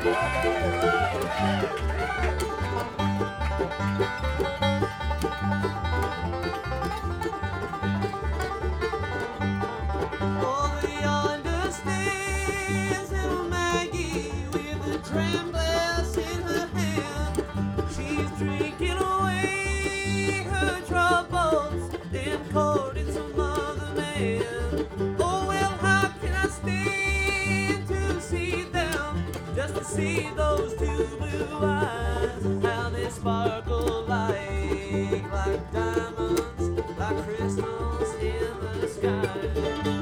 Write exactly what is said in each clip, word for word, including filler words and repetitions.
Oh, yonder stands little Maggie with a dram glass in her hand. She's drinking away her troubles, then courting some other man. Oh, well, how can I stand to see them? Just to see those two blue eyes, how they sparkle like, like diamonds, like crystals in the sky.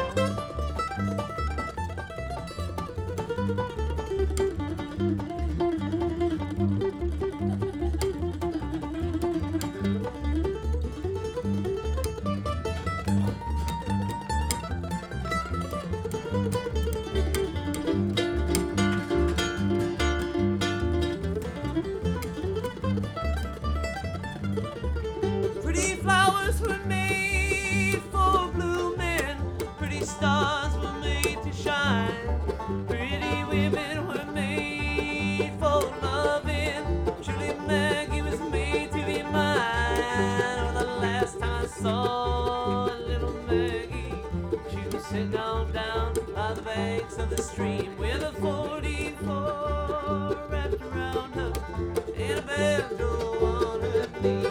Pretty flowers were made for blooming, pretty stars were made to shine, pretty women were made for loving. Surely Maggie was made to be mine. Oh, the last time I saw little Maggie, she was sitting on down by the banks of the stream with a forty-four wrapped around her and a banjo on her knee.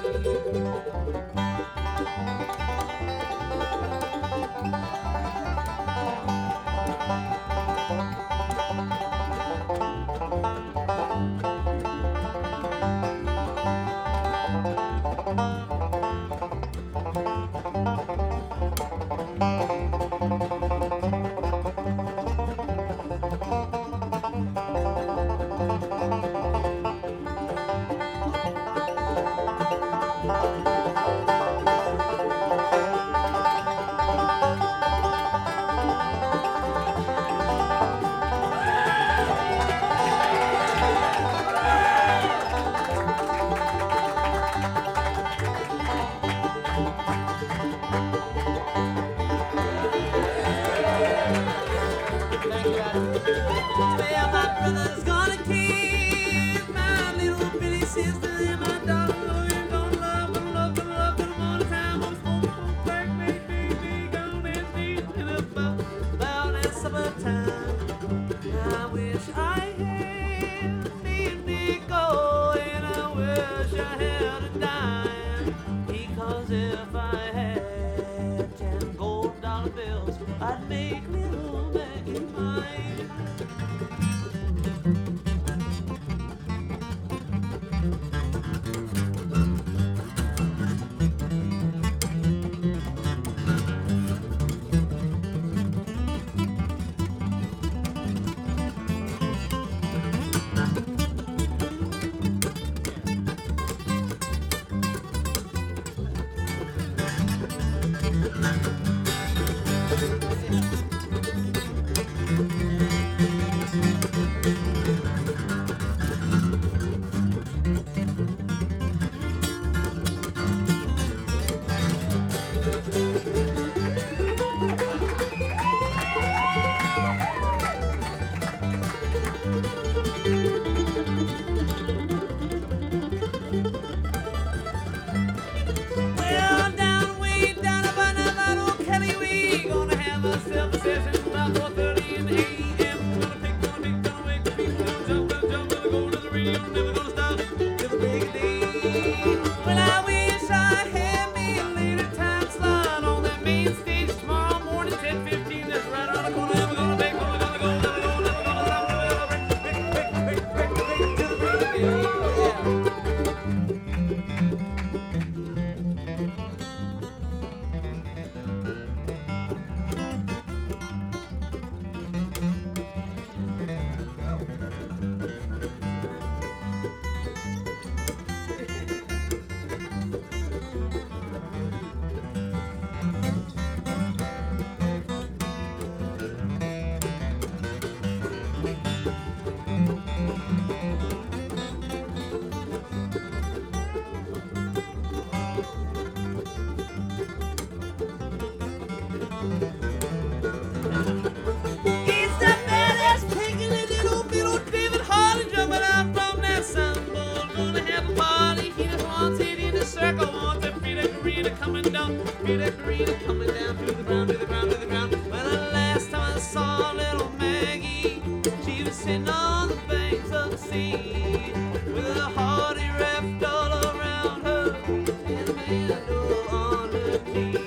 saw little Maggie. She was sitting on the banks of the sea with a hearty raft all around her and a mandel on her knee.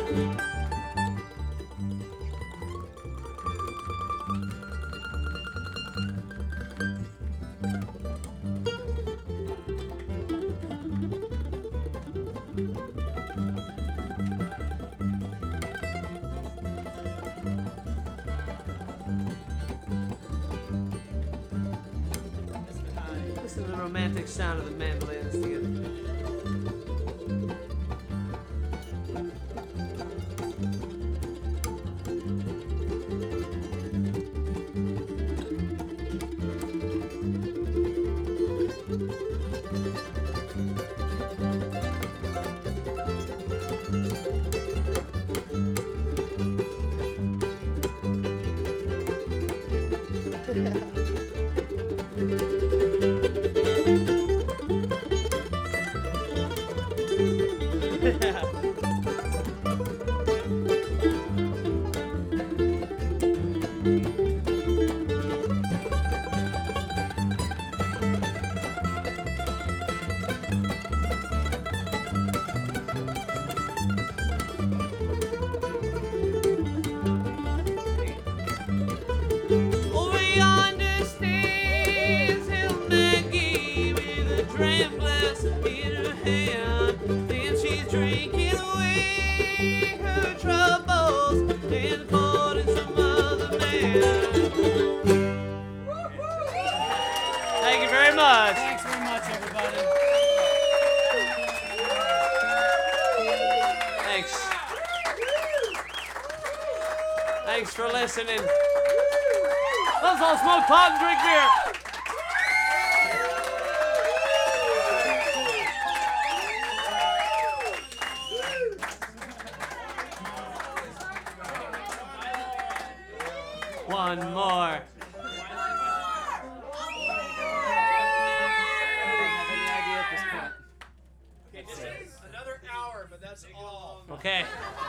Listen to the romantic sound of the mandolins together. Over yonder stands little Maggie with a dram glass in her hand. Then she's drinking away her troubles and courting some other man. Thank you very much. Thanks very much, everybody. Thanks. Thanks for listening. Let's all smoke pot and drink beer. One more. Another hour, but that's all. Okay.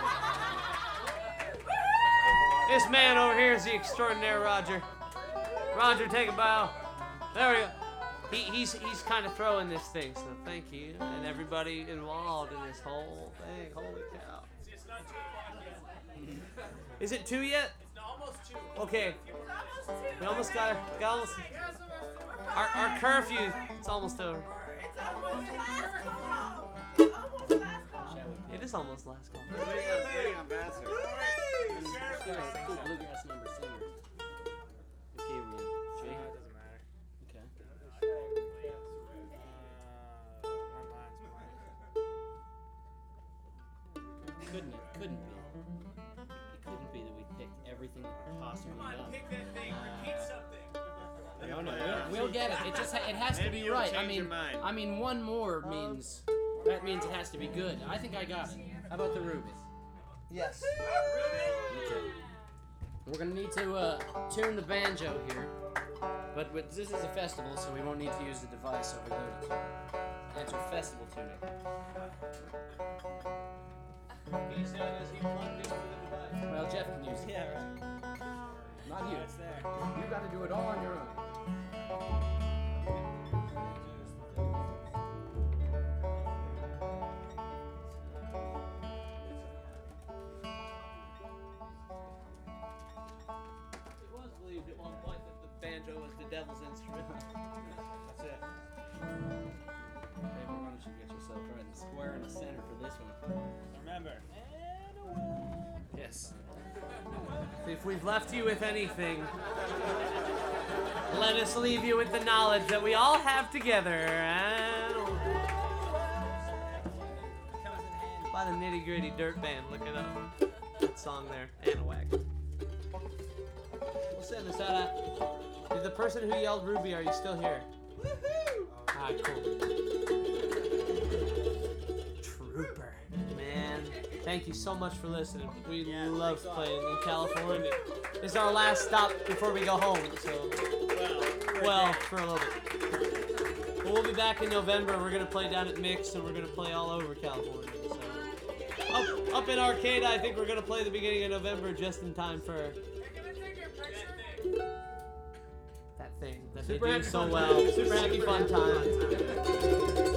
This man over here is the extraordinary Roger. Roger, take a bow. There we go. He, he's he's kind of throwing this thing, so thank you. And everybody involved in this whole thing. Holy cow. It's not two o'clock yet. Is it two yet? It's almost two. Okay. We almost got it. Got almost. Our, our curfew, it's almost over. It is almost last call. Bluegrass number singer. Okay, we're in. Jay? Doesn't matter. Okay. Couldn't it? Couldn't be. It couldn't be that we picked everything that could possibly Come on, done. pick that thing. Repeat something. No, no, we'll, we'll get it. It just ha- it has to Maybe be you'll right. I change your mean, mind. I mean, one more means that means it has to be good. I think I got it. How about the ruby? Yes. Okay. We're gonna need to uh, tune the banjo here, but with, this is a festival, so we won't need to use the device over there to enter festival tuning. Well, Jeff can use it. Yeah, right. Not you. It's there. You got to do it all on your own. It was believed at one point that the banjo was the devil's instrument. That's it. Baby, why don't you get yourself right and square in the center for this one? Remember. Yes. If we've left you with anything, let us leave you with the knowledge that we all have together. And by the Nitty Gritty Dirt Band, look it up. That song there, Anahuac. We'll send this out. Did the person who yelled Ruby, are you still here? Alright, cool. Trooper. Man, thank you so much for listening. We Yeah, love thanks a lot. playing in California. This is our last stop before we go home, so, Well, well, for a little bit. But we'll be back in November. We're gonna play down at Mix, and we're gonna play all over California. So, up, up in Arcata, I think we're gonna play the beginning of November just in time for Super they happy do so fun well. time. Super happy fun time.